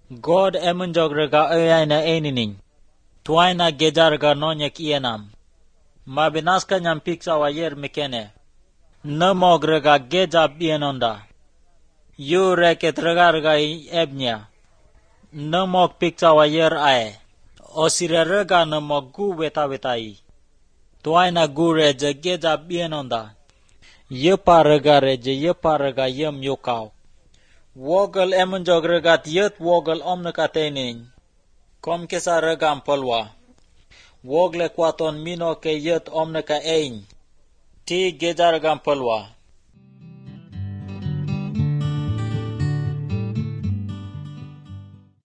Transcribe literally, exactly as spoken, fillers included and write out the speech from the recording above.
God emun jog rega ayana enining. Tuaina gejar ga nonyek ienam. Mabinaska nyam piksa wa yer mekene. Namog rega geja bienonda. Yu reket rega rega ebnya. Namog piksa wa yer ae. Osire rega namog gu weta wetai. Tuaina gu reje geja bienonda. Yepa rega reje yepa rega yem yukau. Wogel emun jog regat yet wogel omnekatening. Kom kesa regam polwa. Wogle kwaton mino ke yet omneka ein. Ti gejar gam polwa.